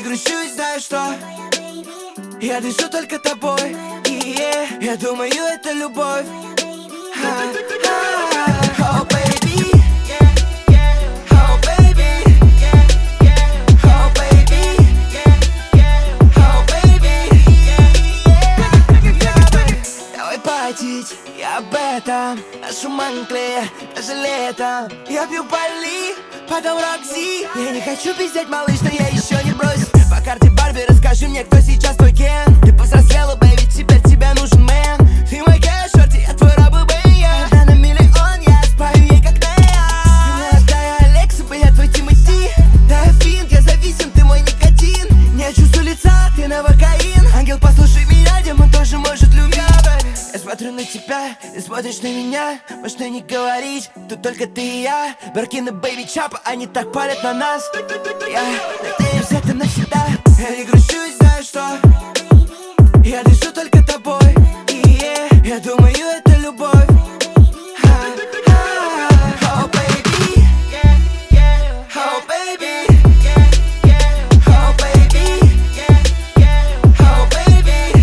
не грущу и знаю, что я дышу только тобой. Я думаю, это любовь. Oh, baby. Oh, baby. Oh, baby. Oh, baby. Давай потить, я об этом. Нашу манкле, даже летом. Я пью Бали, потом Рокси. Я не хочу пиздеть, малыш, но я еще не бросил. По карте Барби расскажи мне, кто сейчас твой Кен. Ты повзрослела, бэйби, теперь тебе нужен мэн. Ты моя шорти, я твой раб, бэйби. Да на миллион, я спаю ей как Нея. Ты молодая Алекса, я твой Тимати. Да, Финн, я зависим, ты мой никотин. Не чувствую лица, ты новокаин. Ангел, послушай меня, демон тоже может любить. Я смотрю на тебя, ты смотришь на меня. Можно не говорить, тут только ты и я. Баркины, бэйби, чапа, они так палят на нас. Я надеюсь, это навсегда. Я не грущу и знаю, что я дышу только тобой. Я думаю, это любовь. Oh, baby. Oh, baby. Oh, baby. Oh, baby.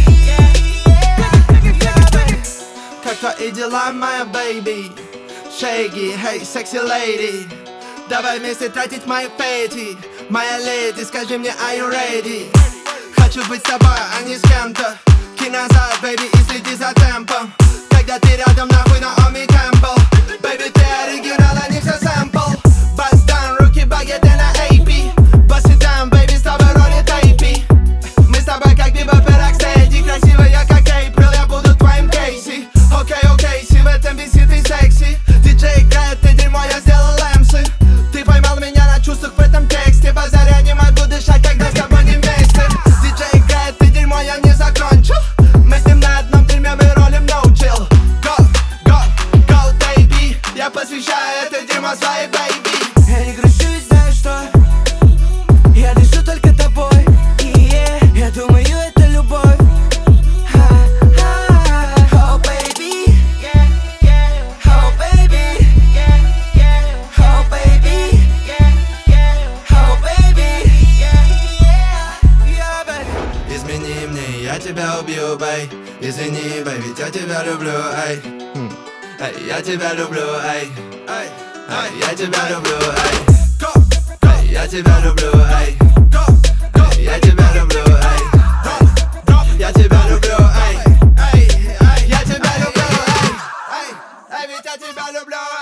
Как твои дела, моя бэйби? Шейги, hey, sexy lady. Давай вместе тратить мои фейти. Моя леди, скажи мне, are you ready? Хочу быть с тобой, а не с кем-то. Кинь назад, бэйби, и следи за темпом. Когда ты рядом, нахуй на Оми Кэмпбелл. Бэйби, ты оригинал, а не все сэмпл. Bust down, руки багеты на AP. Bust it down, бэйби, с тобой роли тейпи. Мы с тобой как Бибоп и Рокстеди. Красивая, как Эйприл, я буду твоим Кейси. Окей, си, в этом висит и секси. Диджей играет, ты дерьмо, я сделал лэмсы. Ты поймал меня на чувствах в этом тексте. Базаря не могу дышать, когда с тобой не вместе. Диджей играет, ты дерьмо, я не закончил. Мы с ним на одном дерьме, мы ролим no chill. Go, baby. Я посвящаю это дерьмо своей бэйби. Я не грущу и знаю, что я дышу только тобой. Я думаю, это любовь. Oh, baby. Oh, baby. Oh, baby. Oh, baby. Yeah, baby. Измени мне, я тебя убью, бэй. Извини, бэй, ведь я тебя люблю, эй. Эй, я тебя люблю, эй. Эй, я тебя люблю, эй. Эй, я тебя люблю, эй. Я тебя люблю, эй. Я тебя люблю, эй. Я тебя люблю, эй. Эй, ведь я тебя люблю, эй.